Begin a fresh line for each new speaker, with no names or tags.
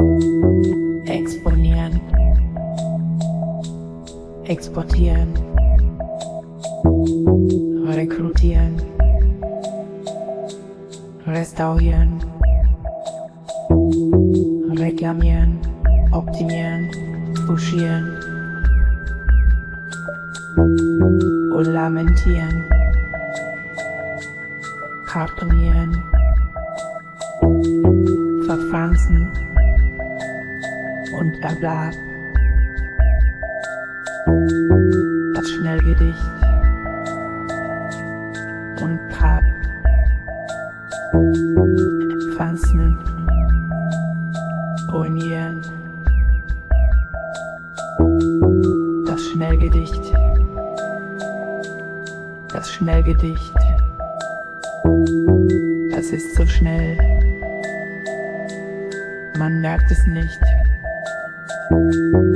exponieren, exportieren, rekrutieren, restaurieren, reklamieren, optimieren, pushieren und lamentieren, kartonieren, verfranzen und erblab. Das Schnellgedicht und Pap, Pflanzen, ruinieren. Das Schnellgedicht, das Schnellgedicht, das ist so schnell, man merkt es nicht.